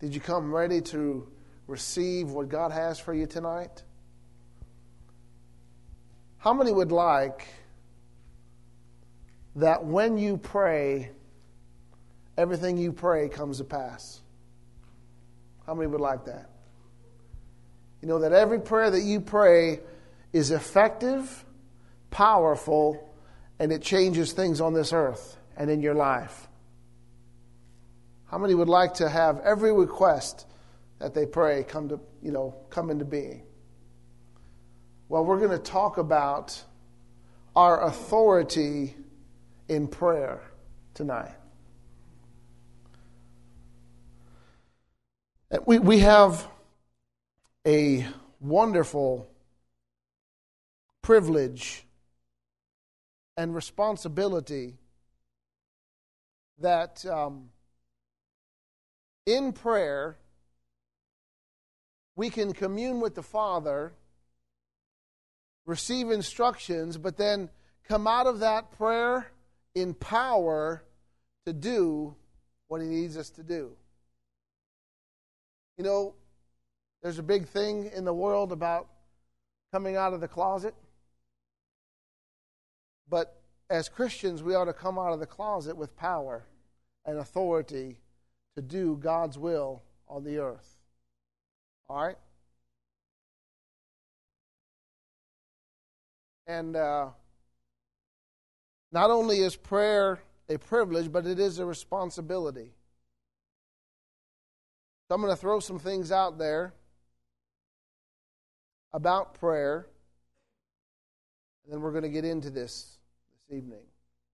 Did you come ready to receive what God has for you tonight? How many would like that when you pray, everything you pray comes to pass? How many would like that? You know that every prayer that you pray is effective, powerful, and it changes things on this earth and in your life. How many would like to have every request that they pray come into being? Well, we're going to talk about our authority in prayer tonight. We have a wonderful privilege and responsibility that in prayer we can commune with the Father, receive instructions, but then come out of that prayer in power to do what He needs us to do. You know, there's a big thing in the world about coming out of the closet. But as Christians, we ought to come out of the closet with power and authority to do God's will on the earth. All right? And not only is prayer a privilege, but it is a responsibility. So I'm going to throw some things out there about prayer, and then we're going to get into this evening.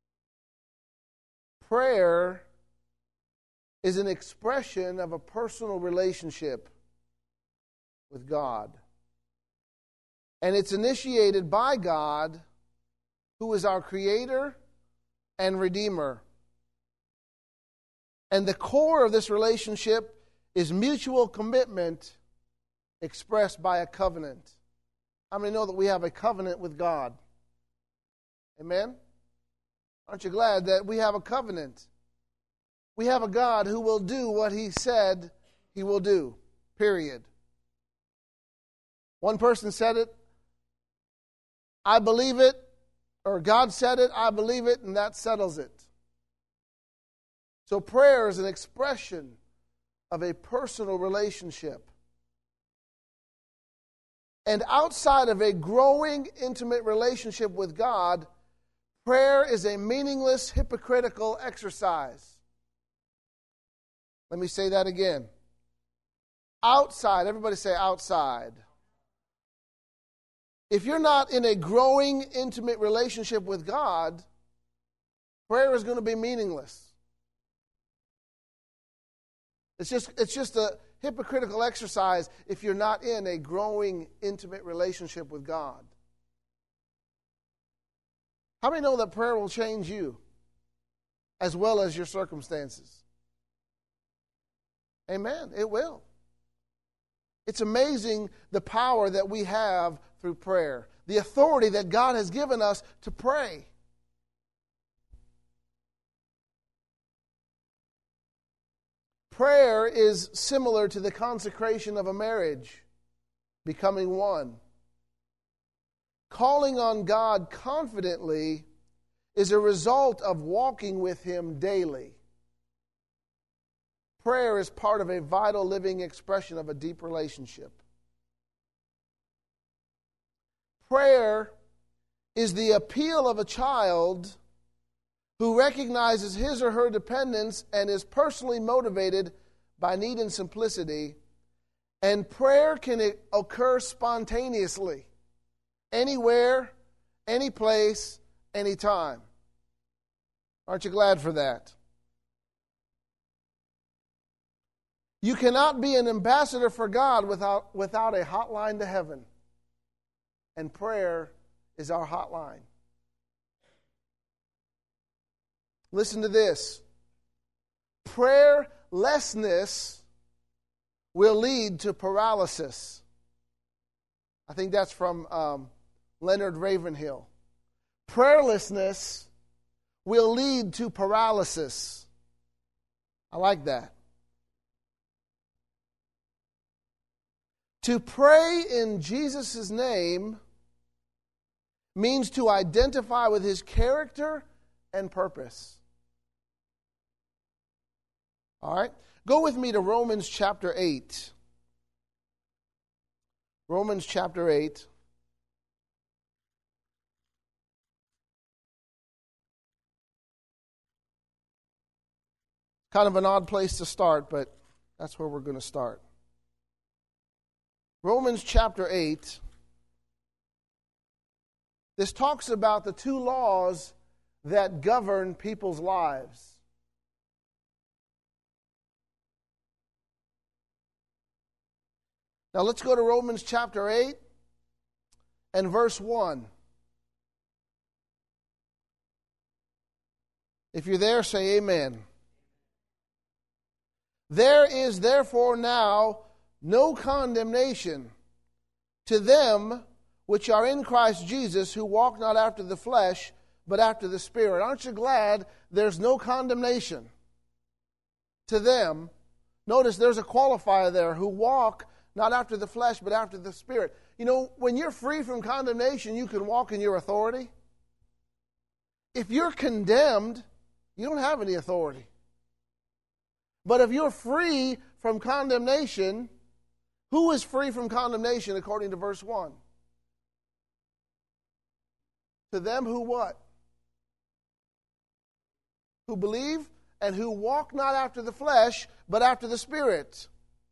Prayer is an expression of a personal relationship with God. And it's initiated by God, who is our Creator and Redeemer. And the core of this relationship is mutual commitment expressed by a covenant. How many know that we have a covenant with God? Amen? Aren't you glad that we have a covenant? We have a God who will do what He said He will do. Period. One person said it, I believe it, or God said it, I believe it, and that settles it. So prayer is an expression of a personal relationship. And outside of a growing, intimate relationship with God, prayer is a meaningless, hypocritical exercise. Let me say that again. Outside, everybody say outside. If you're not in a growing, intimate relationship with God, prayer is going to be meaningless. It's just a hypocritical exercise if you're not in a growing, intimate relationship with God. How many know that prayer will change you as well as your circumstances? Amen. It will. It's amazing the power that we have through prayer, the authority that God has given us to pray. Prayer is similar to the consecration of a marriage, becoming one. Calling on God confidently is a result of walking with Him daily. Prayer is part of a vital living expression of a deep relationship. Prayer is the appeal of a child who recognizes his or her dependence and is personally motivated by need and simplicity. And prayer can occur spontaneously, anywhere, any place, anytime. Aren't you glad for that? You cannot be an ambassador for God without a hotline to heaven. And prayer is our hotline. Listen to this. Prayerlessness will lead to paralysis. I think that's from Leonard Ravenhill. Prayerlessness will lead to paralysis. I like that. To pray in Jesus' name means to identify with His character and purpose. All right? Go with me to Romans chapter 8. Romans chapter 8. Kind of an odd place to start, but that's where we're going to start. Romans chapter 8. This talks about the two laws that govern people's lives. Now let's go to Romans chapter 8 and verse 1. If you're there, say amen. There is therefore now no condemnation to them which are in Christ Jesus, who walk not after the flesh, but after the Spirit. Aren't you glad there's no condemnation to them? Notice there's a qualifier there, who walk not after the flesh, but after the Spirit. You know, when you're free from condemnation, you can walk in your authority. If you're condemned, you don't have any authority. But if you're free from condemnation, who is free from condemnation according to verse 1? To them who what? Who believe and who walk not after the flesh, but after the Spirit.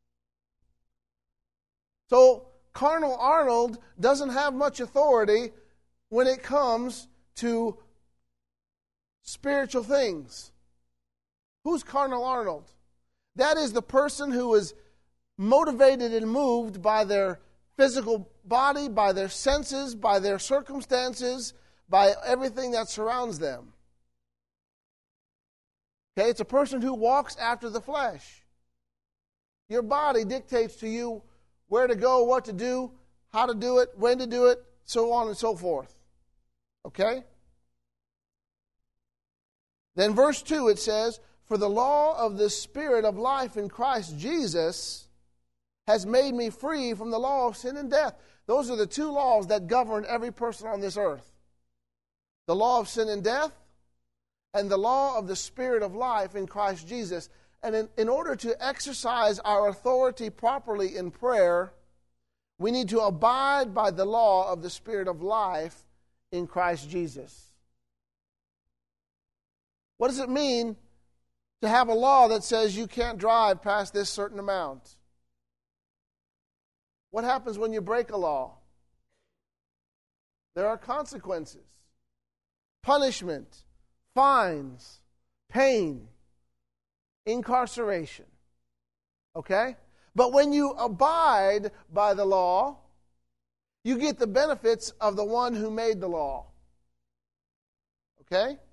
So, carnal Arnold doesn't have much authority when it comes to spiritual things. Who's carnal Arnold? That is the person who is motivated and moved by their physical body, by their senses, by their circumstances, by everything that surrounds them. Okay, it's a person who walks after the flesh. Your body dictates to you where to go, what to do, how to do it, when to do it, so on and so forth. Okay? Then verse 2 it says, "For the law of the Spirit of life in Christ Jesus has made me free from the law of sin and death." Those are the two laws that govern every person on this earth. The law of sin and death, and the law of the Spirit of life in Christ Jesus. And in order to exercise our authority properly in prayer, we need to abide by the law of the Spirit of life in Christ Jesus. What does it mean to have a law that says you can't drive past this certain amount? What happens when you break a law? There are consequences. Punishment, fines, pain, incarceration. Okay? But when you abide by the law, you get the benefits of the one who made the law. Okay?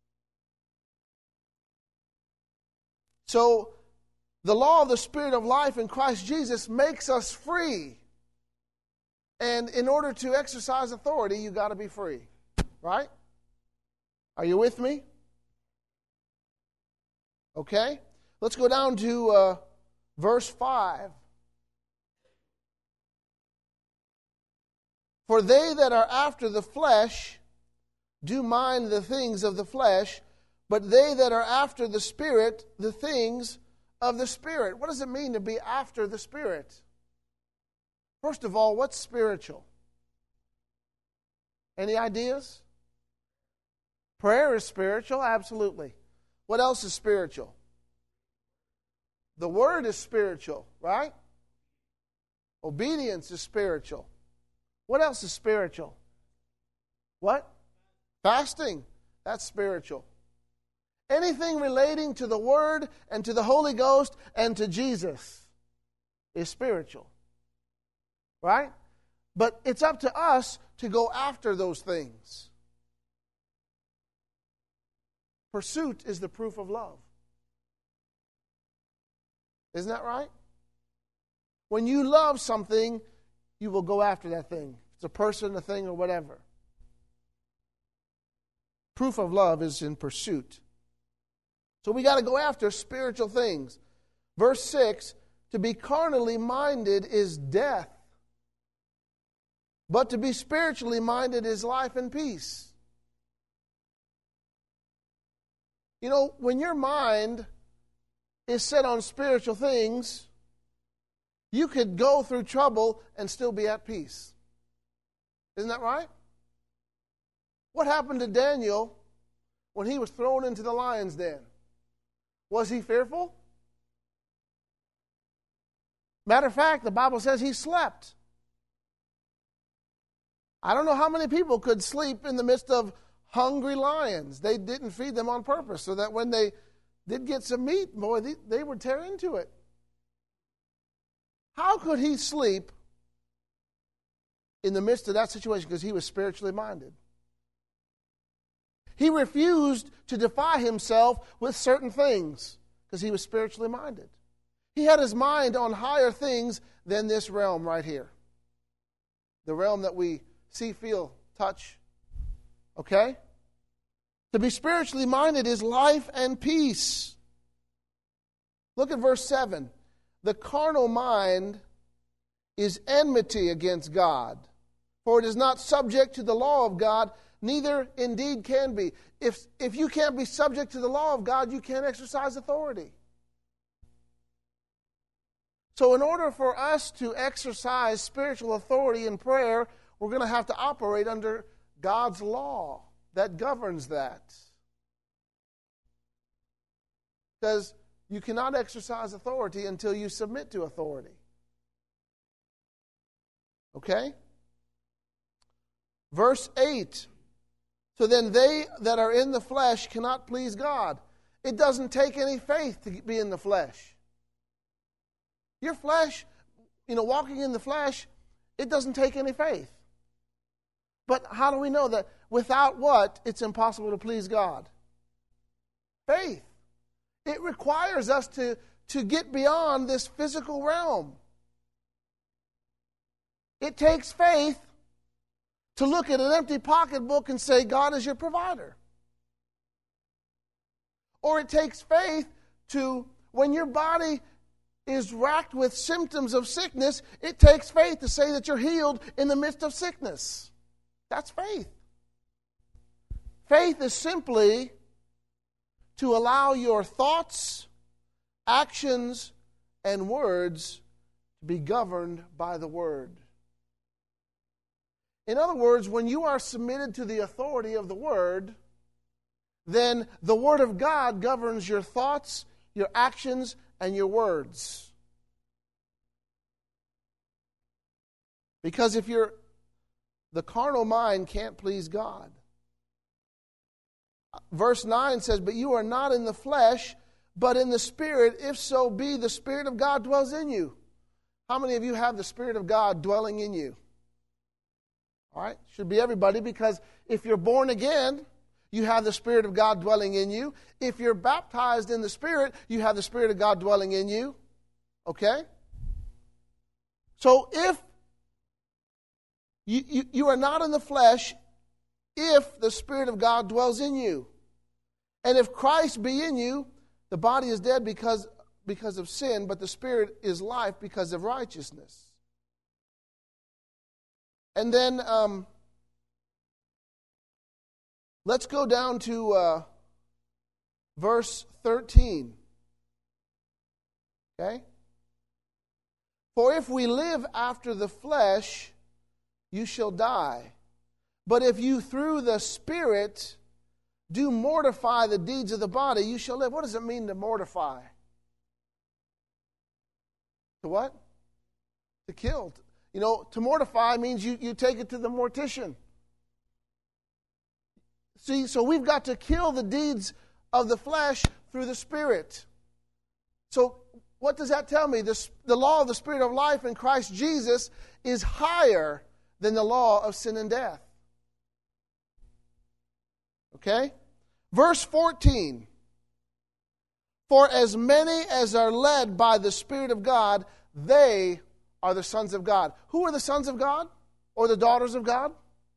So, the law of the Spirit of life in Christ Jesus makes us free. And in order to exercise authority, you've got to be free. Right? Are you with me? Okay? Let's go down to verse 5. "For they that are after the flesh do mind the things of the flesh, but they that are after the Spirit, the things of the Spirit." What does it mean to be after the Spirit? First of all, what's spiritual? Any ideas? Prayer is spiritual, absolutely. What else is spiritual? The Word is spiritual, right? Obedience is spiritual. What else is spiritual? What? Fasting. That's spiritual. Anything relating to the Word and to the Holy Ghost and to Jesus is spiritual. Right? But it's up to us to go after those things. Pursuit is the proof of love. Isn't that right? When you love something, you will go after that thing. If it's a person, a thing, or whatever. Proof of love is in pursuit. So we got to go after spiritual things. Verse 6, "To be carnally minded is death, But to be spiritually minded is life and peace. You know, when your mind is set on spiritual things, you could go through trouble and still be at peace. Isn't that right? What happened to Daniel when he was thrown into the lion's den? Was he fearful? Matter of fact, the Bible says he slept. I don't know how many people could sleep in the midst of hungry lions. They didn't feed them on purpose, so that when they did get some meat, boy, they would tear into it. How could he sleep in the midst of that situation? Because he was spiritually minded. He refused to defy himself with certain things because he was spiritually minded. He had his mind on higher things than this realm right here. The realm that we see, feel, touch. Okay? To be spiritually minded is life and peace. Look at verse 7. The carnal mind is enmity against God, for it is not subject to the law of God, neither indeed can be. If you can't be subject to the law of God, you can't exercise authority. So in order for us to exercise spiritual authority in prayer, we're going to have to operate under God's law that governs that. Because you cannot exercise authority until you submit to authority. Okay? Verse 8. So then they that are in the flesh cannot please God. It doesn't take any faith to be in the flesh. Your flesh, walking in the flesh, it doesn't take any faith. But how do we know that without what it's impossible to please God? Faith. It requires us to get beyond this physical realm. It takes faith to look at an empty pocketbook and say, God is your provider. Or it takes faith to, when your body is racked with symptoms of sickness, it takes faith to say that you're healed in the midst of sickness. That's faith. Faith is simply to allow your thoughts, actions, and words to be governed by the Word. In other words, when you are submitted to the authority of the Word, then the Word of God governs your thoughts, your actions, and your words. Because the carnal mind can't please God. Verse 9 says, but you are not in the flesh, but in the Spirit, if so be the Spirit of God dwells in you. How many of you have the Spirit of God dwelling in you? All right, should be everybody, because if you're born again, you have the Spirit of God dwelling in you. If you're baptized in the Spirit, you have the Spirit of God dwelling in you. Okay? So if you are not in the flesh, if the Spirit of God dwells in you. And if Christ be in you, the body is dead because of sin, but the Spirit is life because of righteousness. And then let's go down to verse 13. Okay? For if we live after the flesh, you shall die. But if you through the Spirit do mortify the deeds of the body, you shall live. What does it mean to mortify? To what? To kill. To mortify means you take it to the mortician. See, so we've got to kill the deeds of the flesh through the Spirit. So what does that tell me? The law of the Spirit of life in Christ Jesus is higher than the law of sin and death. Okay? Verse 14. For as many as are led by the Spirit of God, they are the sons of God. Who are the sons of God? Or the daughters of God?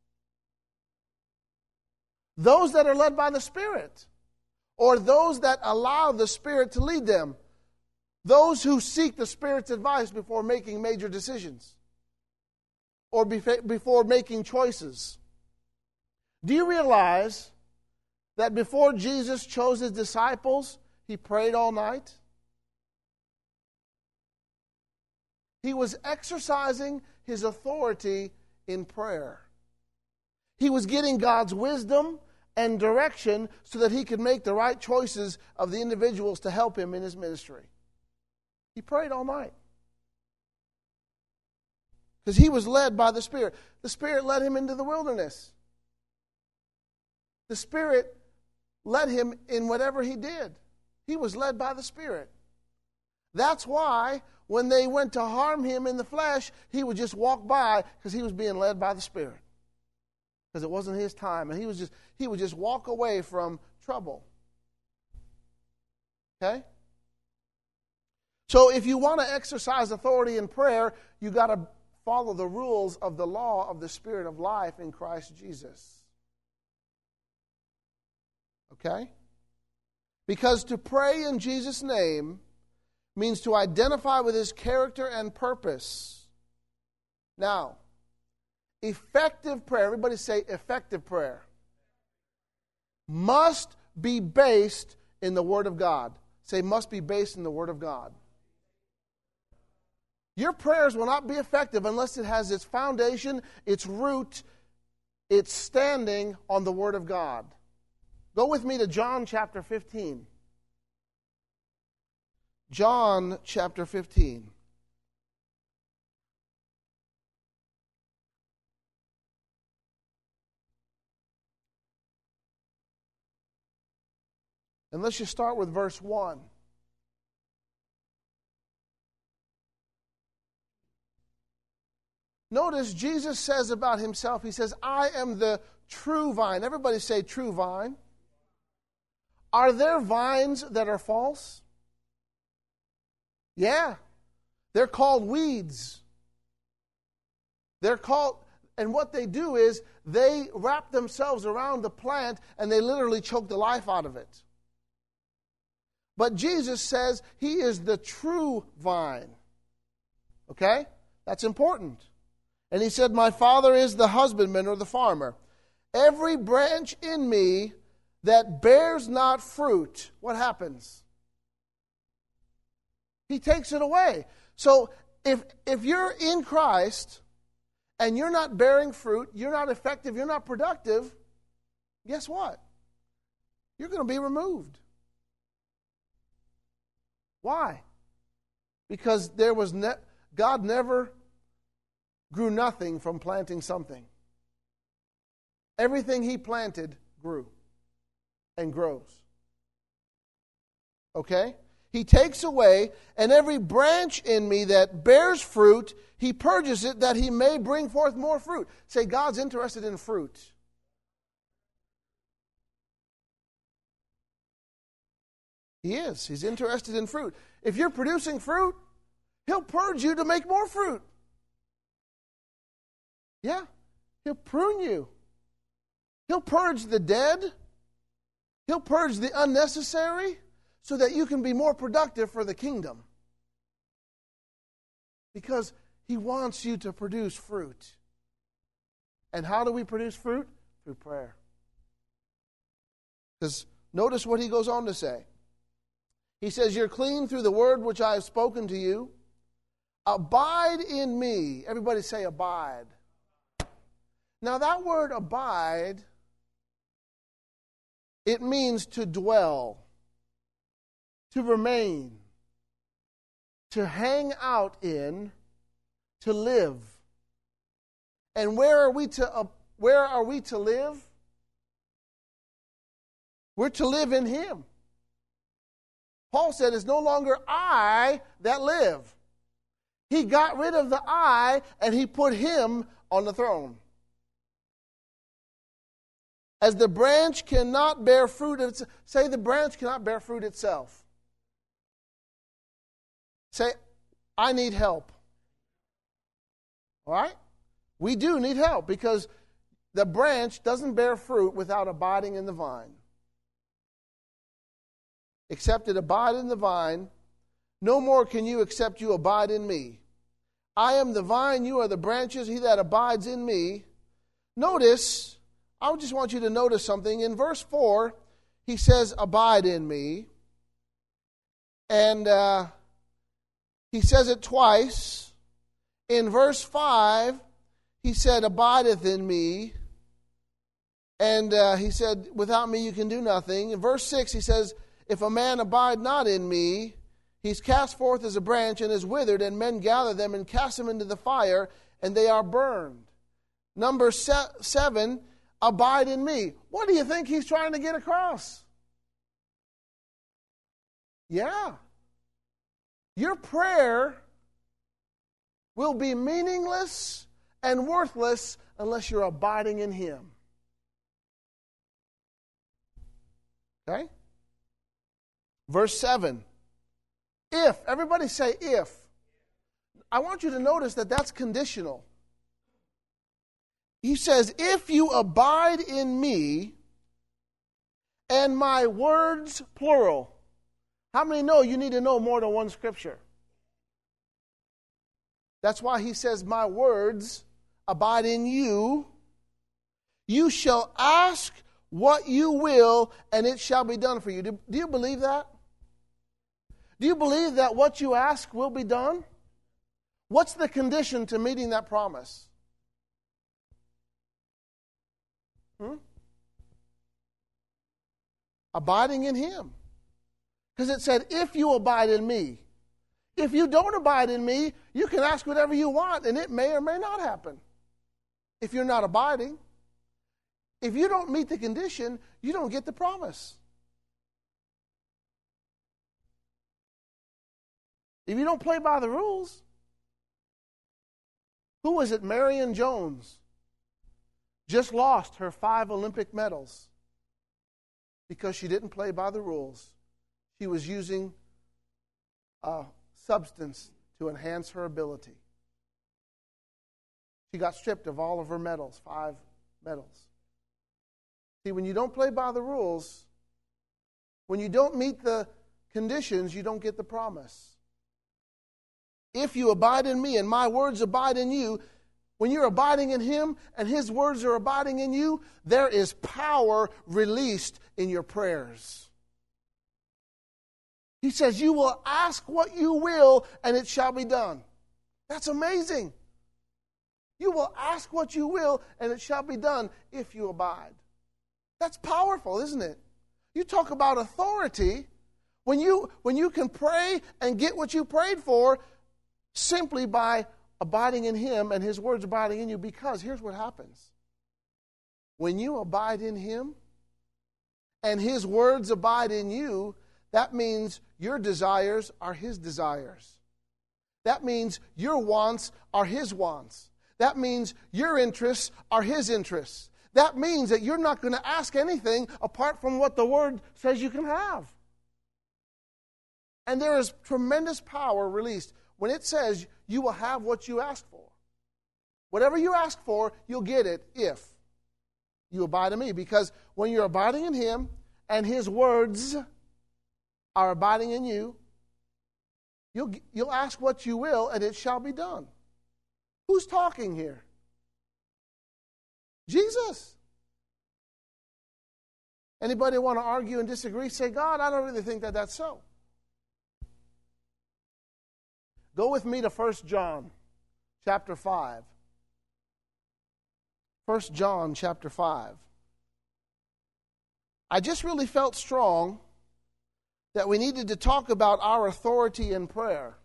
Those that are led by the Spirit. Or those that allow the Spirit to lead them. Those who seek the Spirit's advice before making major decisions. or before making choices. Do you realize that before Jesus chose his disciples, he prayed all night? He was exercising his authority in prayer. He was getting God's wisdom and direction so that he could make the right choices of the individuals to help him in his ministry. He prayed all night. Because he was led by the Spirit. The Spirit led him into the wilderness. The Spirit led him in whatever he did. He was led by the Spirit. That's why when they went to harm him in the flesh, he would just walk by because he was being led by the Spirit. Because it wasn't his time. And he would just walk away from trouble. Okay? So if you want to exercise authority in prayer, you got to follow the rules of the law of the Spirit of life in Christ Jesus. Okay? Because to pray in Jesus' name means to identify with his character and purpose. Now, effective prayer, everybody say effective prayer, must be based in the Word of God. Say must be based in the Word of God. Your prayers will not be effective unless it has its foundation, its root, its standing on the Word of God. Go with me to John chapter 15. John chapter 15. And let's just start with verse 1. Notice Jesus says about himself, he says, I am the true vine. Everybody say true vine. Are there vines that are false? Yeah. They're called weeds. And what they do is they wrap themselves around the plant and they literally choke the life out of it. But Jesus says he is the true vine. Okay? That's important. And he said, my Father is the husbandman or the farmer. Every branch in me that bears not fruit, what happens? He takes it away. So if you're in Christ and you're not bearing fruit, you're not effective, you're not productive, guess what? You're going to be removed. Why? Because God never grew nothing from planting something. Everything he planted grew and grows. Okay? He takes away, and every branch in me that bears fruit, he purges it that he may bring forth more fruit. Say, God's interested in fruit. He is. He's interested in fruit. If you're producing fruit, he'll purge you to make more fruit. Yeah. He'll prune you. He'll purge the dead. He'll purge the unnecessary so that you can be more productive for the kingdom. Because he wants you to produce fruit. And how do we produce fruit? Through prayer. Because notice what he goes on to say. He says, you're clean through the word which I have spoken to you. Abide in me. Everybody say abide. Now that word abide, it means to dwell, to remain, to hang out in, to live. And where are we to live? We're to live in him. Paul said, it's no longer I that live. He got rid of the I and he put him on the throne. As the branch cannot bear fruit, say the branch cannot bear fruit itself. Say, I need help. All right? We do need help because the branch doesn't bear fruit without abiding in the vine. Except it abide in the vine, no more can you except you abide in me. I am the vine, you are the branches, he that abides in me. Notice, I just want you to notice something. In verse 4, he says, abide in me. And he says it twice. In verse 5, he said, abideth in me. And he said, without me you can do nothing. In verse 6, he says, if a man abide not in me, he's cast forth as a branch and is withered, and men gather them and cast them into the fire, and they are burned. Number 7, abide in me. What do you think he's trying to get across? Yeah. Your prayer will be meaningless and worthless unless you're abiding in him. Okay? Verse 7. If, everybody say if. I want you to notice that that's conditional. He says, if you abide in me and my words, plural. How many know you need to know more than one scripture? That's why he says, my words abide in you. You shall ask what you will, and it shall be done for you. Do you believe that? Do you believe that what you ask will be done? What's the condition to meeting that promise? Abiding in him. Because it said, if you abide in me. If you don't abide in me, you can ask whatever you want, and it may or may not happen. If you're not abiding. If you don't meet the condition, you don't get the promise. If you don't play by the rules. Who was it? Marion Jones just lost her 5 Olympic medals because she didn't play by the rules. She was using a substance to enhance her ability. She got stripped of all of her medals, 5 medals. See, when you don't play by the rules, when you don't meet the conditions, you don't get the promise. If you abide in me and my words abide in you, when you're abiding in him and his words are abiding in you, there is power released in your prayers. He says, you will ask what you will and it shall be done. That's amazing. You will ask what you will and it shall be done if you abide. That's powerful, isn't it? You talk about authority. When you can pray and get what you prayed for simply by abiding in him and his words abiding in you, because here's what happens. When you abide in him and his words abide in you, that means your desires are his desires. That means your wants are his wants. That means your interests are his interests. That means that you're not going to ask anything apart from what the word says you can have. And there is tremendous power released when it says you will have what you ask for. Whatever you ask for, you'll get it if you abide in me. Because when you're abiding in him and his words are abiding in you, you'll ask what you will and it shall be done. Who's talking here? Jesus. Anybody want to argue and disagree? Say, God, I don't really think that that's so. Go with me to 1 John chapter 5. 1 John chapter 5. I just really felt strong that we needed to talk about our authority in prayer.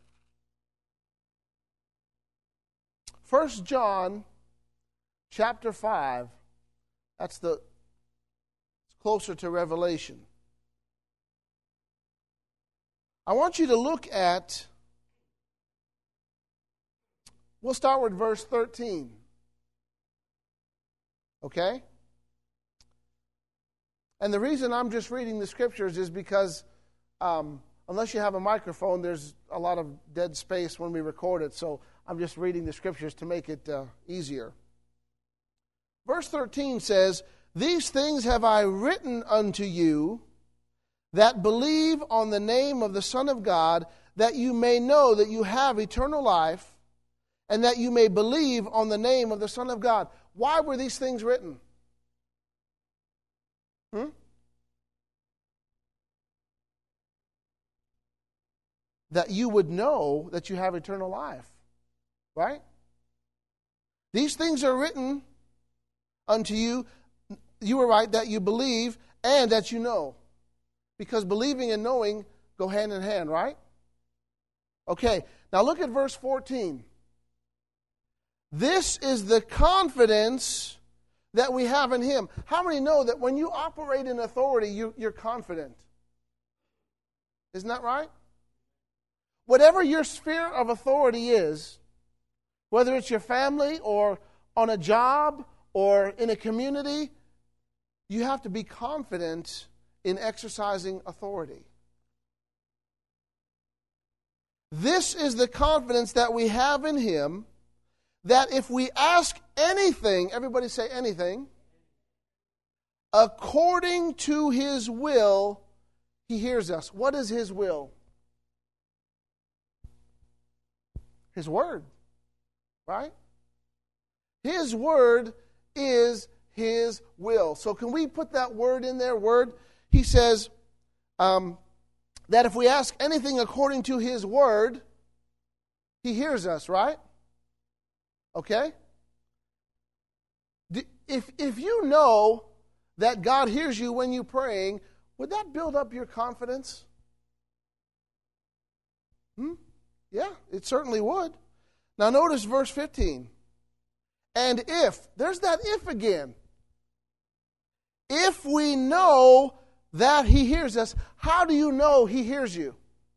1 John chapter 5. It's closer to Revelation. I want you to look at, we'll start with verse 13. Okay? And the reason I'm just reading the scriptures is because unless you have a microphone, there's a lot of dead space when we record it. So I'm just reading the scriptures to make it easier. Verse 13 says, "These things have I written unto you that believe on the name of the Son of God, that you may know that you have eternal life, and that you may believe on the name of the Son of God. Why were these things written? That you would know that you have eternal life. Right? These things are written unto you, you were right, that you believe and that you know. Because believing and knowing go hand in hand, right? Okay, now look at verse 14. This is the confidence that we have in Him. How many know that when you operate in authority, you're confident? Isn't that right? Whatever your sphere of authority is, whether it's your family or on a job or in a community, you have to be confident in exercising authority. This is the confidence that we have in Him, that if we ask anything, everybody say anything, according to His will, He hears us. What is His will? His Word. Right? His Word is His will. So can we put that word in there? Word. He says that if we ask anything according to His Word, He hears us, right? Okay? If you know that God hears you when you're praying, would that build up your confidence? Yeah, it certainly would. Now notice verse 15. And if, there's that if again. If we know that He hears us, how do you know He hears you?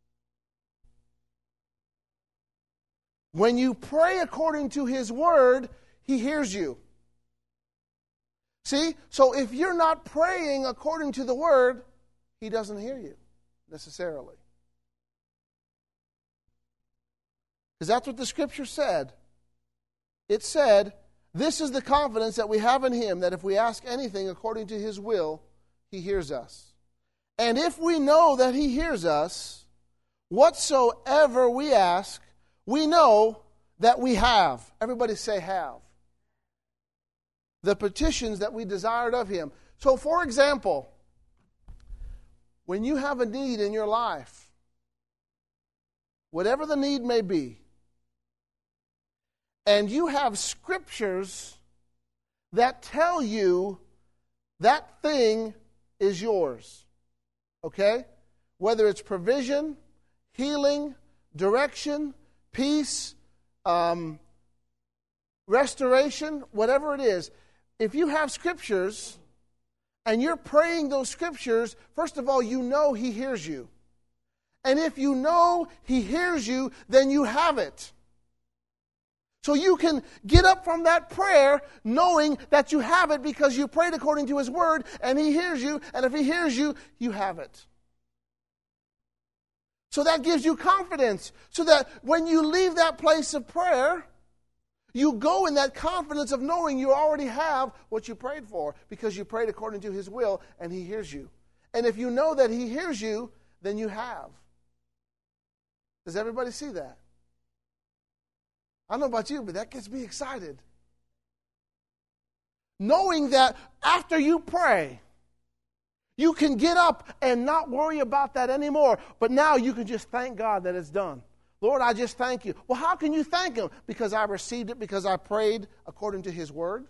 When you pray according to His Word, He hears you. See? So if you're not praying according to the Word, He doesn't hear you necessarily. Because that's what the Scripture said. It said, this is the confidence that we have in Him, that if we ask anything according to His will, He hears us. And if we know that He hears us, whatsoever we ask, we know that we have. Everybody say have. The petitions that we desired of Him. So for example, when you have a need in your life, whatever the need may be, and you have scriptures that tell you that thing is yours. Okay? Whether it's provision, healing, direction, peace, restoration, whatever it is. If you have scriptures and you're praying those scriptures, first of all, you know He hears you. And if you know He hears you, then you have it. So you can get up from that prayer knowing that you have it because you prayed according to His Word and He hears you. And if He hears you, you have it. So that gives you confidence. So that when you leave that place of prayer, you go in that confidence of knowing you already have what you prayed for because you prayed according to His will and He hears you. And if you know that He hears you, then you have. Does everybody see that? I don't know about you, but that gets me excited. Knowing that after you pray, you can get up and not worry about that anymore. But now you can just thank God that it's done. Lord, I just thank you. Well, how can you thank Him? Because I received it, because I prayed according to His Word.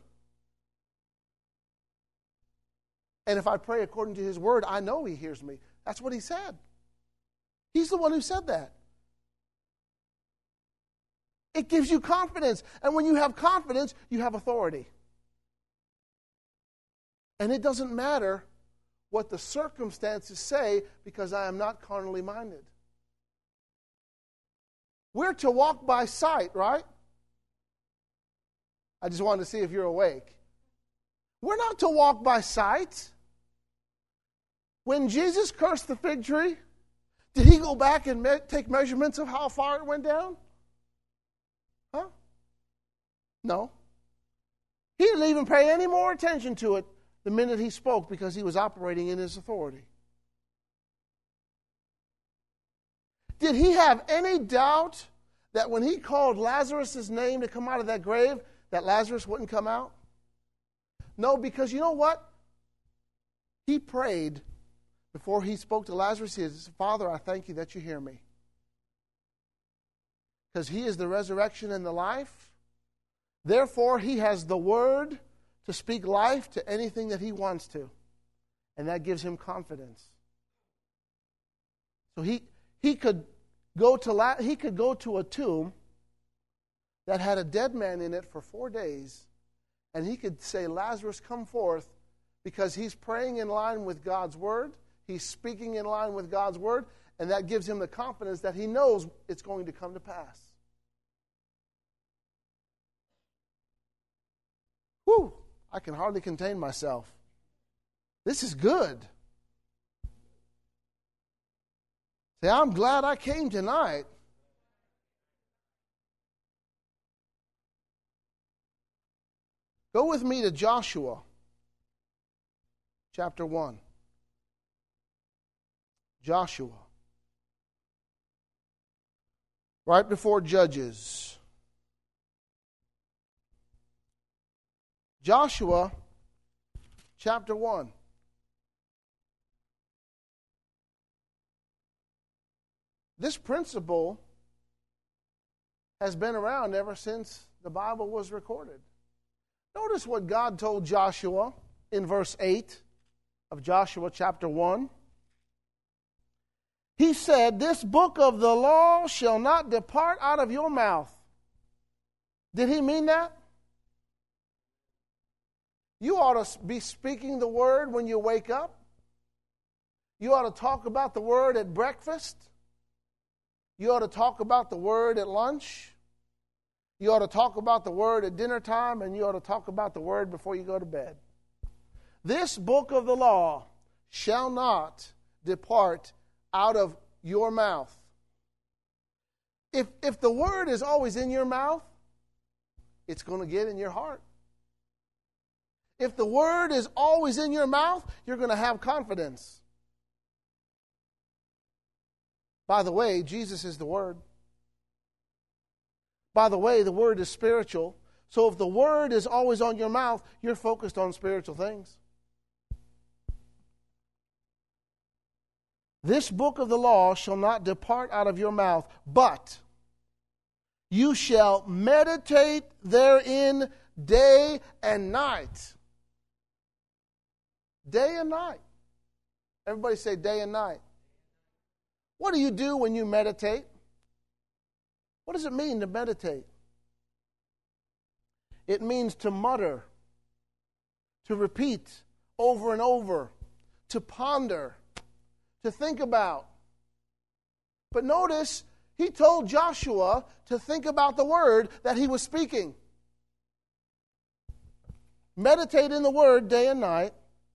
And if I pray according to His Word, I know He hears me. That's what He said. He's the one who said that. It gives you confidence. And when you have confidence, you have authority. And it doesn't matter what the circumstances say because I am not carnally minded. We're to walk by sight, right? I just wanted to see if you're awake. We're not to walk by sight. When Jesus cursed the fig tree, did He go back and take measurements of how far it went down? Huh? No. He didn't even pay any more attention to it the minute He spoke because He was operating in His authority. Did He have any doubt that when he called Lazarus' name to come out of that grave, that Lazarus wouldn't come out? No, because you know what? He prayed before he spoke to Lazarus. He said, Father, I thank you that you hear me. Because he is the resurrection and the life. Therefore, he has the word to speak life to anything that he wants to. And that gives him confidence. So he could go to a tomb that had a dead man in it for 4 days, and he could say, Lazarus, come forth, because he's praying in line with God's word. He's speaking in line with God's word, and that gives him the confidence that he knows it's going to come to pass. Whew, I can hardly contain myself. This is good. Say, I'm glad I came tonight. Go with me to Joshua, chapter 1. Joshua. Right before Judges. Joshua, chapter 1. This principle has been around ever since the Bible was recorded. Notice what God told Joshua in verse 8 of Joshua chapter 1. He said, this book of the law shall not depart out of your mouth. Did he mean that? You ought to be speaking the word when you wake up. You ought to talk about the word at breakfast. You ought to talk about the word at lunch. You ought to talk about the word at dinner time, and you ought to talk about the word before you go to bed. This book of the law shall not depart out of your mouth. If the word is always in your mouth, it's going to get in your heart. If the word is always in your mouth, you're going to have confidence. By the way, Jesus is the Word. By the way, the Word is spiritual. So if the Word is always on your mouth, you're focused on spiritual things. This book of the law shall not depart out of your mouth, but you shall meditate therein day and night. Day and night. Everybody say day and night. What do you do when you meditate? What does it mean to meditate? It means to mutter, to repeat over and over, to ponder, to think about. But notice, he told Joshua to think about the word that he was speaking. Meditate in the word day and night,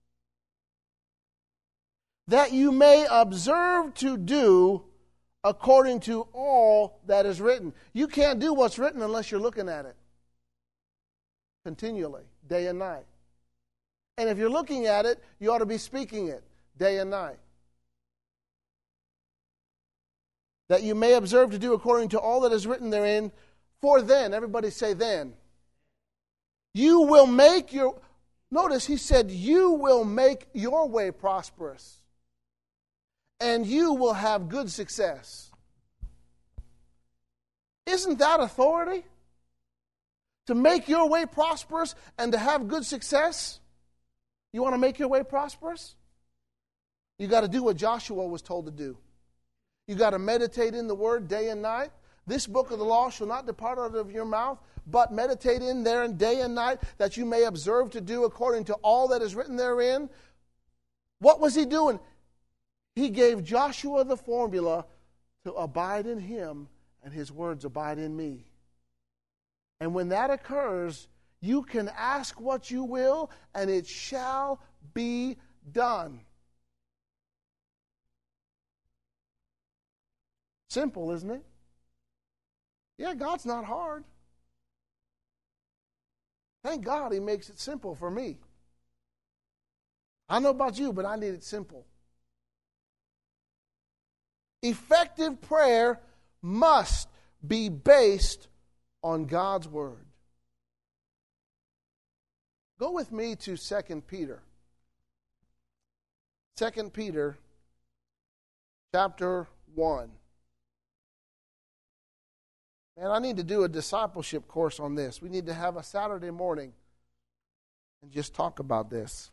that you may observe to do according to all that is written. You can't do what's written unless you're looking at it continually, day and night. And if you're looking at it, you ought to be speaking it day and night. That you may observe to do according to all that is written therein. For then, everybody say then, you will make your... Notice he said, you will make your way prosperous. And you will have good success. Isn't that authority? To make your way prosperous and to have good success? You want to make your way prosperous? You got to do what Joshua was told to do. You got to meditate in the word day and night. This book of the law shall not depart out of your mouth, but meditate in there day and night, that you may observe to do according to all that is written therein. What was he doing? He gave Joshua the formula to abide in him, and his words abide in me. And when that occurs, you can ask what you will, and it shall be done. Simple, isn't it? Yeah, God's not hard. Thank God he makes it simple for me. I don't know about you, but I need it simple. Effective prayer must be based on God's Word. Go with me to 2 Peter. 2 Peter chapter 1. Man, I need to do a discipleship course on this. We need to have a Saturday morning and just talk about this.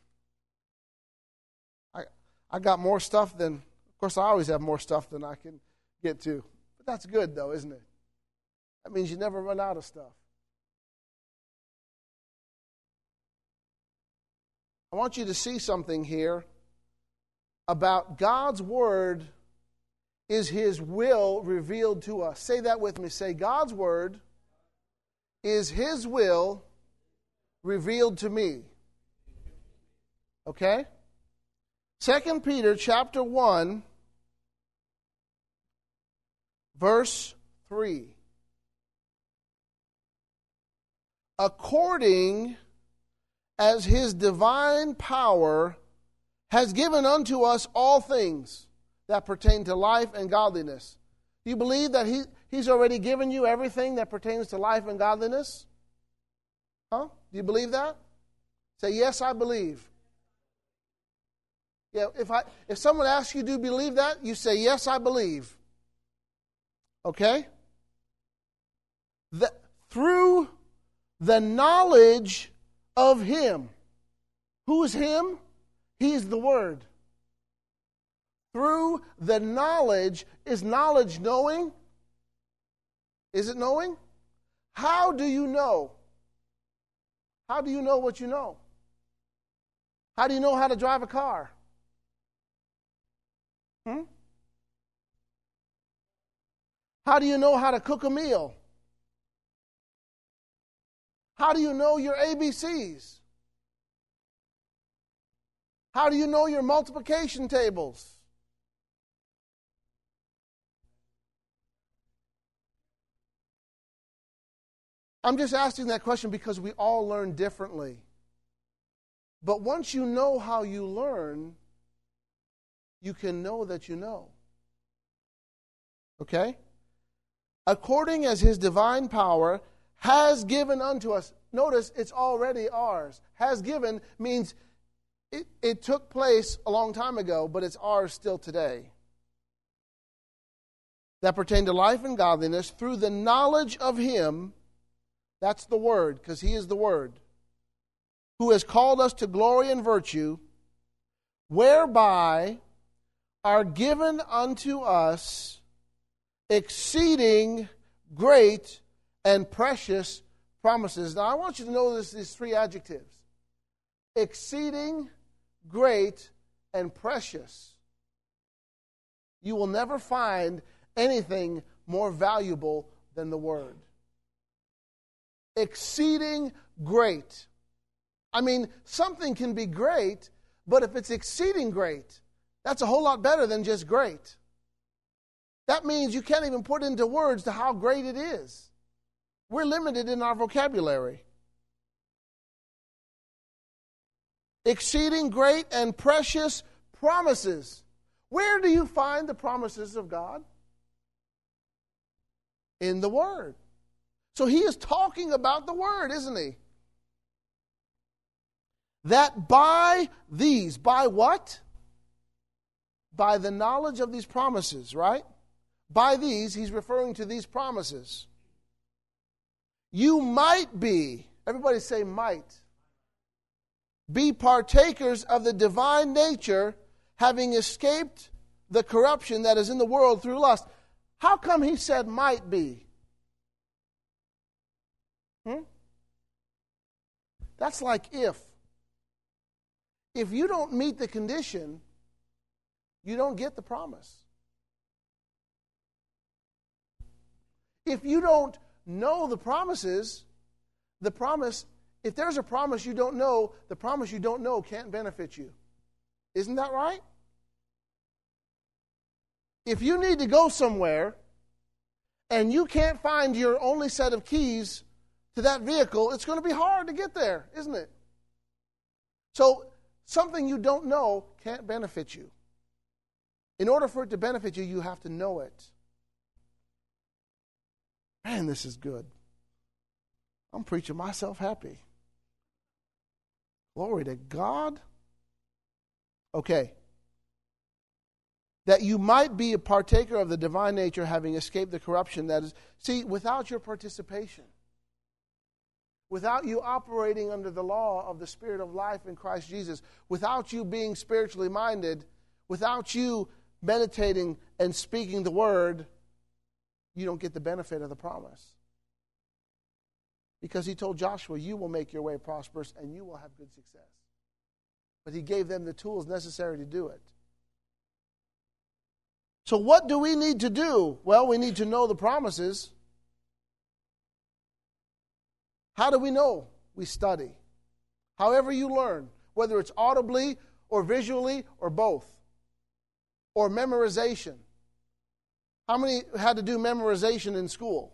I got more stuff than, of course I always have more stuff than I can get to. But that's good though, isn't it? That means you never run out of stuff. I want you to see something here about God's Word is His will revealed to us. Say that with me. Say, God's Word is His will revealed to me. Okay? 2 Peter chapter 1, verse 3. According as His divine power has given unto us all things that pertain to life and godliness. Do you believe that He's already given you everything that pertains to life and godliness? Huh? Do you believe that? Say, yes, I believe. Yeah, if someone asks you, do you believe that? You say, yes, I believe. Okay? Through the knowledge of Him. Who is Him? He's the Word. Through the knowledge, is knowledge knowing? Is it knowing? How do you know? How do you know what you know? How do you know how to drive a car? How do you know how to cook a meal? How do you know your ABCs? How do you know your multiplication tables? I'm just asking that question because we all learn differently. But once you know how you learn, you can know that you know. Okay? According as His divine power has given unto us. Notice it's already ours. Has given means it took place a long time ago, but it's ours still today. That pertain to life and godliness through the knowledge of Him. That's the Word, because He is the Word. Who has called us to glory and virtue, whereby are given unto us exceeding great and precious promises. Now I want you to know these three adjectives. Exceeding great and precious. You will never find anything more valuable than the Word. Exceeding great. I mean, something can be great, but if it's exceeding great, that's a whole lot better than just great. That means you can't even put into words to how great it is. We're limited in our vocabulary. Exceeding great and precious promises. Where do you find the promises of God? In the Word. So He is talking about the Word, isn't He? That by these, by what? By the knowledge of these promises, right? By these, He's referring to these promises. You might be, everybody say might, be partakers of the divine nature, having escaped the corruption that is in the world through lust. How come He said might be? That's like if. If you don't meet the condition, you don't get the promise. If you don't know the promises, the promise, if there's a promise you don't know, the promise you don't know can't benefit you. Isn't that right? If you need to go somewhere and you can't find your only set of keys to that vehicle, it's going to be hard to get there, isn't it? So, something you don't know can't benefit you. In order for it to benefit you, you have to know it. Man, this is good. I'm preaching myself happy. Glory to God. Okay. That you might be a partaker of the divine nature, having escaped the corruption that is... See, without your participation, without you operating under the law of the Spirit of life in Christ Jesus, without you being spiritually minded, without you meditating and speaking the word, you don't get the benefit of the promise. Because he told Joshua, you will make your way prosperous and you will have good success. But he gave them the tools necessary to do it. So what do we need to do? Well, we need to know the promises. How do we know? We study. However you learn, whether it's audibly or visually or both. Or memorization. How many had to do memorization in school?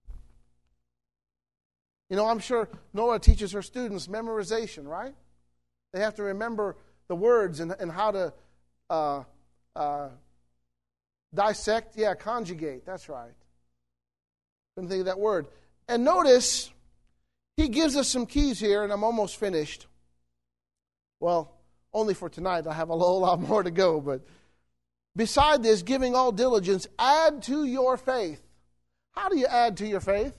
You know, I'm sure Nora teaches her students memorization, right? They have to remember the words and how to dissect. Yeah, conjugate. That's right. Couldn't think of that word. And notice, he gives us some keys here, and I'm almost finished. Well, only for tonight. I have a whole lot more to go, but beside this, giving all diligence, add to your faith. How do you add to your faith?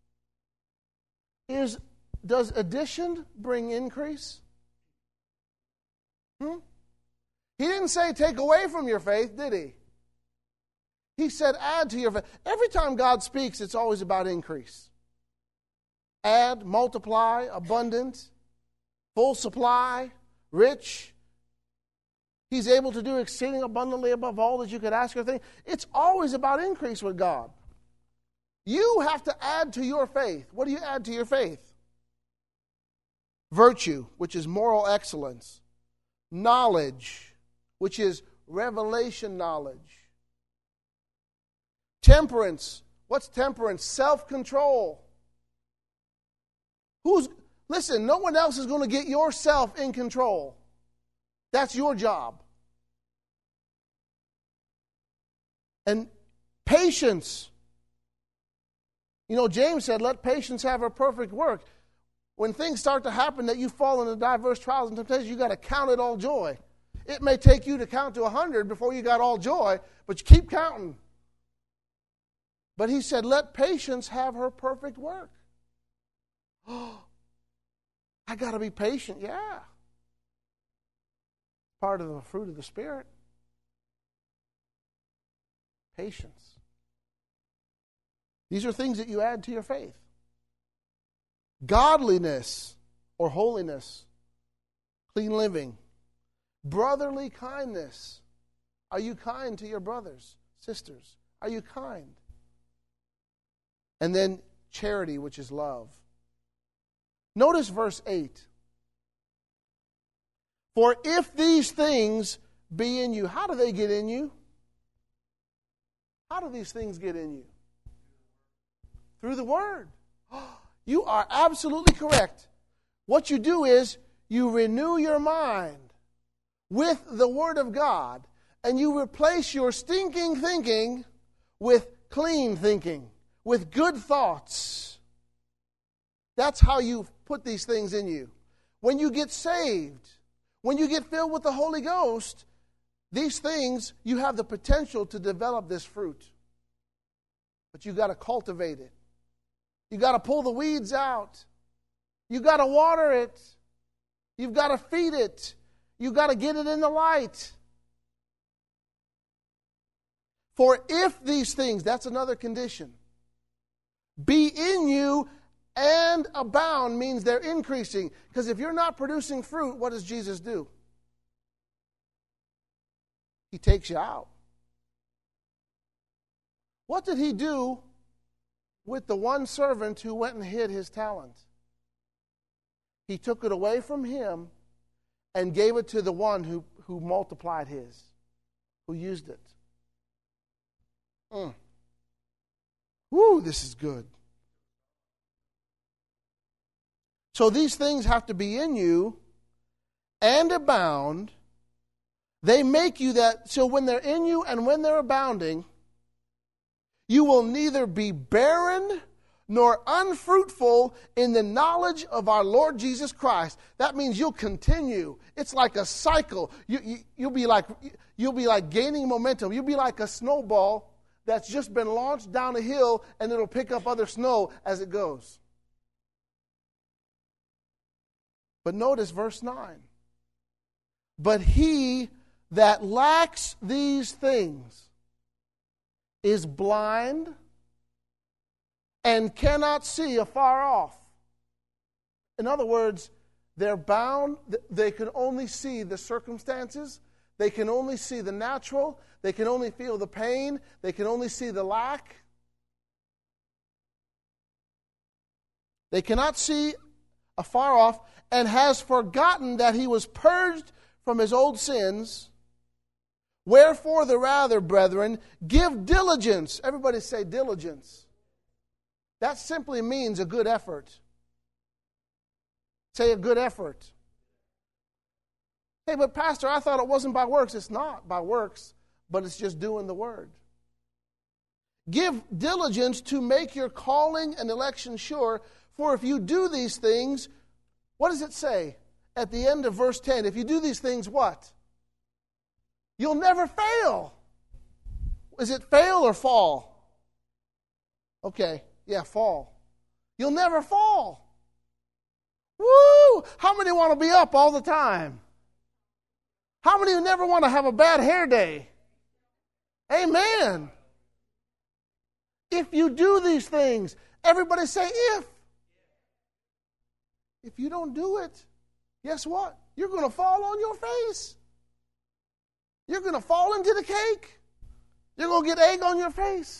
Does addition bring increase? He didn't say take away from your faith, did he? He said add to your faith. Every time God speaks, it's always about increase. Add, multiply, abundant, full supply, rich. He's able to do exceeding abundantly above all that you could ask or think. It's always about increase with God. You have to add to your faith. What do you add to your faith? Virtue, which is moral excellence. Knowledge, which is revelation knowledge. Temperance. What's temperance? Self-control. Listen, no one else is going to get yourself in control. That's your job. And patience. You know, James said, let patience have her perfect work. When things start to happen that you fall into diverse trials and temptations, you got to count it all joy. It may take you to count to 100 before you got all joy, but you keep counting. But he said, let patience have her perfect work. Oh, I got to be patient. Yeah. Part of the fruit of the Spirit. Patience. These are things that you add to your faith. Godliness or holiness. Clean living. Brotherly kindness. Are you kind to your brothers, sisters? Are you kind? And then charity, which is love. Notice verse 8. For if these things be in you, how do they get in you? How do these things get in you? Through the Word. You are absolutely correct. What you do is you renew your mind with the Word of God, and you replace your stinking thinking with clean thinking, with good thoughts. That's how you put these things in you. When you get saved, when you get filled with the Holy Ghost, these things, you have the potential to develop this fruit. But you've got to cultivate it. You've got to pull the weeds out. You've got to water it. You've got to feed it. You've got to get it in the light. For if these things, that's another condition, be in you and abound, means they're increasing. Because if you're not producing fruit, what does Jesus do? He takes you out. What did he do with the one servant who went and hid his talent? He took it away from him and gave it to the one who multiplied his, who used it. Woo, this is good. So these things have to be in you and abound. They make you that, so when they're in you and when they're abounding, You will neither be barren nor unfruitful in the knowledge of our Lord Jesus Christ. That means you'll continue. It's like a cycle. You'll be like gaining momentum. You'll be like a snowball that's just been launched down a hill, and it'll pick up other snow as it goes. But notice verse 9. But he that lacks these things is blind and cannot see afar off. In other words, they're bound. They can only see the circumstances. They can only see the natural. They can only feel the pain. They can only see the lack. They cannot see afar off, and has forgotten that he was purged from his old sins. Wherefore the rather, brethren, give diligence. Everybody say diligence. That simply means a good effort. Say a good effort. Hey, but Pastor, I thought it wasn't by works. It's not by works, but it's just doing the word. Give diligence to make your calling and election sure, for if you do these things, what does it say at the end of verse 10? If you do these things, what? You'll never fail. Is it fail or fall? Okay, yeah, fall. You'll never fall. Woo! How many want to be up all the time? How many never want to have a bad hair day? Amen. If you do these things, everybody say if. If you don't do it, guess what? You're going to fall on your face. You're going to fall into the cake. You're going to get egg on your face.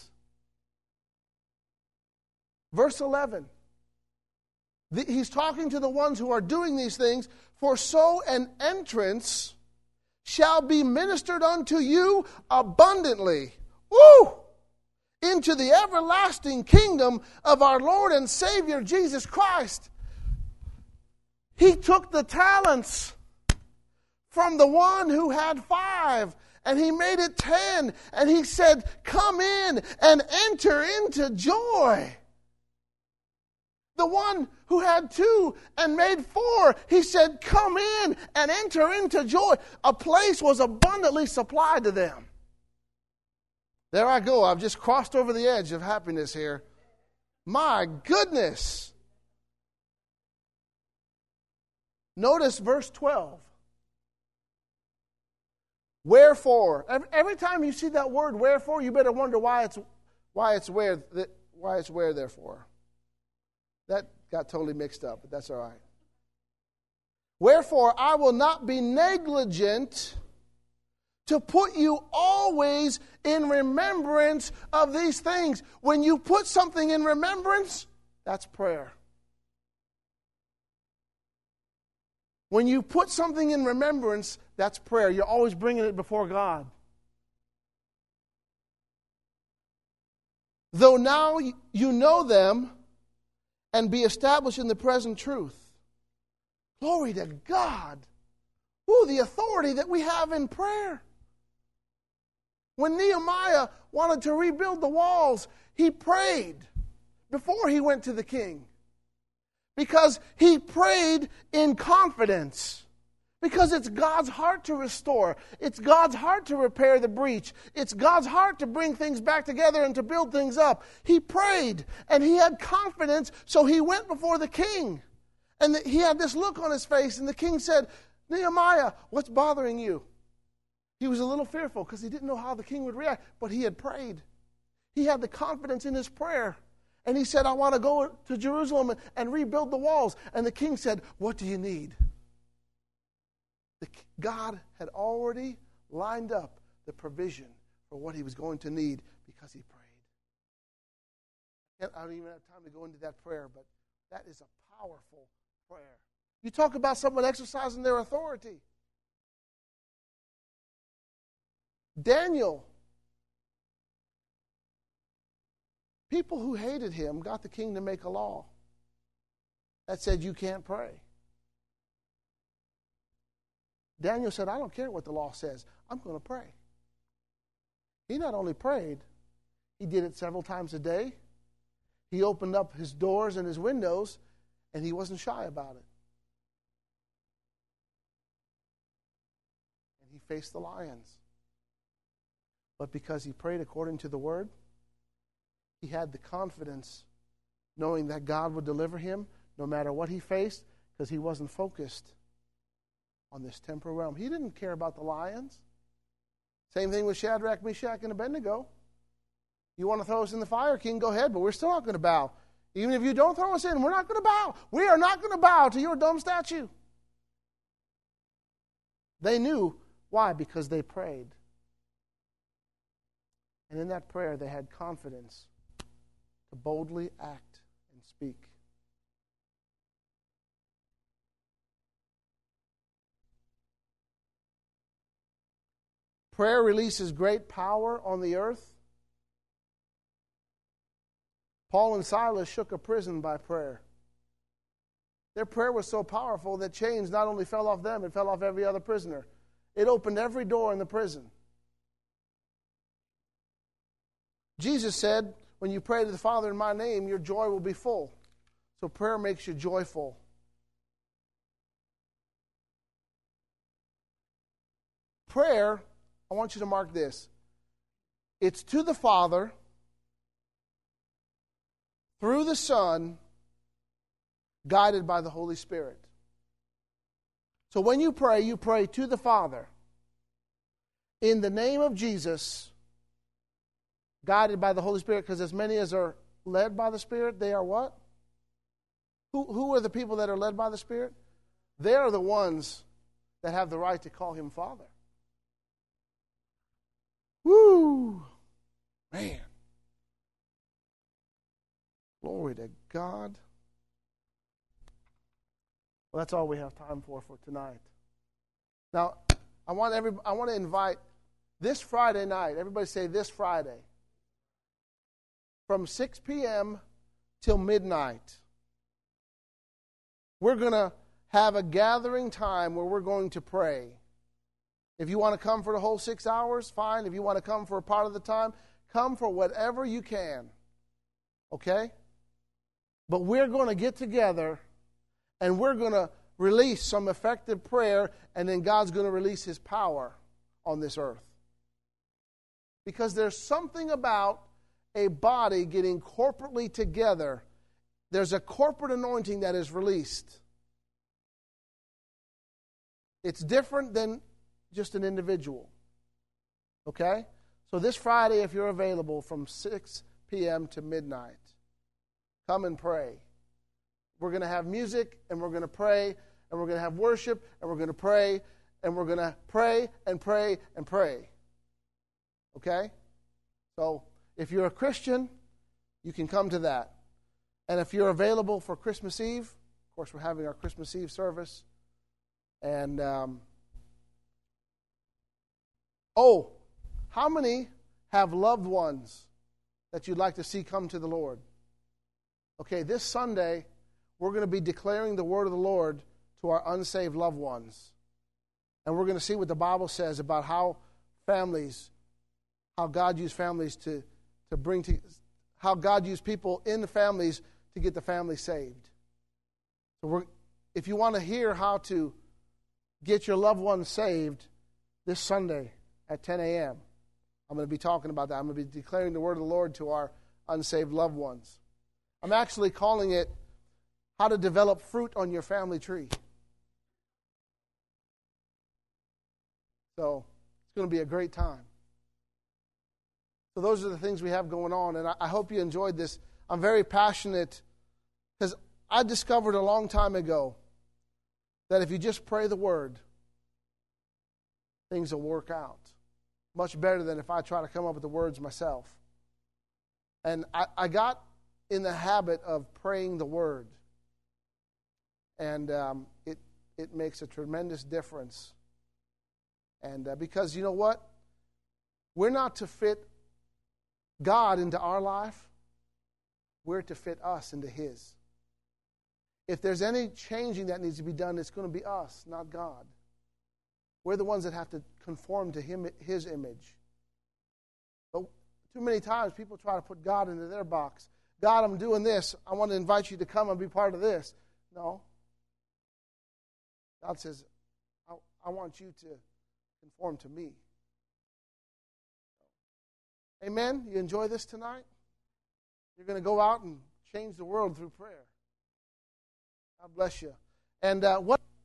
Verse 11. He's talking to the ones who are doing these things. For so an entrance shall be ministered unto you abundantly. Woo! Into the everlasting kingdom of our Lord and Savior Jesus Christ. He took the talents from the one who had 5, and he made it 10, and he said, come in and enter into joy. The one who had 2 and made 4, he said, come in and enter into joy. A place was abundantly supplied to them. There I go. I've just crossed over the edge of happiness here. My goodness. Notice verse 12. Wherefore. Every time you see that word wherefore, you better wonder why it's where therefore. That got totally mixed up, but that's all right. Wherefore I will not be negligent to put you always in remembrance of these things. When you put something in remembrance, that's prayer. When you put something in remembrance, that's prayer. You're always bringing it before God. Though now you know them and be established in the present truth. Glory to God. Ooh, the authority that we have in prayer. When Nehemiah wanted to rebuild the walls, he prayed before he went to the king. Because he prayed in confidence. Because it's God's heart to restore. It's God's heart to repair the breach. It's God's heart to bring things back together and to build things up. He prayed and he had confidence, so he went before the king. And he had this look on his face, and the king said, Nehemiah, what's bothering you? He was a little fearful because he didn't know how the king would react, but he had prayed. He had the confidence in his prayer. And he said, I want to go to Jerusalem and rebuild the walls. And the king said, what do you need? God had already lined up the provision for what he was going to need because he prayed. I don't even have time to go into that prayer, but that is a powerful prayer. You talk about someone exercising their authority. Daniel. People who hated him got the king to make a law that said you can't pray. Daniel said, I don't care what the law says. I'm going to pray. He not only prayed, He did it several times a day. He opened up his doors and his windows, and he wasn't shy about it. And he faced the lions. But because he prayed according to the word, he had the confidence knowing that God would deliver him no matter what he faced, because he wasn't focused on this temporal realm. He didn't care about the lions. Same thing with Shadrach, Meshach, and Abednego. You want to throw us in the fire, King, go ahead, but we're still not going to bow. Even if you don't throw us in, we're not going to bow. We are not going to bow to your dumb statue. They knew. Why? Because they prayed. And in that prayer, they had confidence to boldly act and speak. Prayer releases great power on the earth. Paul and Silas shook a prison by prayer. Their prayer was so powerful that chains not only fell off them, it fell off every other prisoner. It opened every door in the prison. Jesus said, when you pray to the Father in my name, your joy will be full. So prayer makes you joyful. Prayer, I want you to mark this. It's to the Father, through the Son, guided by the Holy Spirit. So when you pray to the Father, in the name of Jesus, guided by the Holy Spirit, because as many as are led by the Spirit, they are what? Who are the people that are led by the Spirit? They are the ones that have the right to call him Father. Woo! Man. Glory to God. Well, that's all we have time for tonight. Now, I want to invite this Friday night. Everybody say this Friday. From 6 p.m. till midnight. We're going to have a gathering time where we're going to pray. If you want to come for the whole 6 hours, fine. If you want to come for a part of the time, come for whatever you can. Okay? But we're going to get together and we're going to release some effective prayer, and then God's going to release his power on this earth. Because there's something about a body getting corporately together. There's a corporate anointing that is released. It's different than just an individual. Okay? So this Friday, if you're available from 6 p.m. to midnight, come and pray. We're going to have music, and we're going to pray, and we're going to have worship, and we're going to pray, and we're going to pray and pray and pray. Okay? So if you're a Christian, you can come to that. And if you're available for Christmas Eve, of course, we're having our Christmas Eve service. And, how many have loved ones that you'd like to see come to the Lord? Okay, this Sunday, we're going to be declaring the word of the Lord to our unsaved loved ones. And we're going to see what the Bible says about how God used families to bring to, how God used people in the families to get the family saved. So if you want to hear how to get your loved ones saved, this Sunday at 10 a.m., I'm going to be talking about that. I'm going to be declaring the word of the Lord to our unsaved loved ones. I'm actually calling it how to develop fruit on your family tree. So it's going to be a great time. So those are the things we have going on, and I hope you enjoyed this. I'm very passionate because I discovered a long time ago that if you just pray the word, things will work out much better than if I try to come up with the words myself. And I got in the habit of praying the word, and it makes a tremendous difference. And because you know what? We're not to fit God into our life. We're to fit us into his. If there's any changing that needs to be done, it's going to be us, not God. We're the ones that have to conform to his image. But Too many times people try to put God into their box. God, I'm doing this. I want to invite you to come and be part of this. No. God says, I want you to conform to me. Amen? You enjoy this tonight? You're going to go out and change the world through prayer. God bless you. And what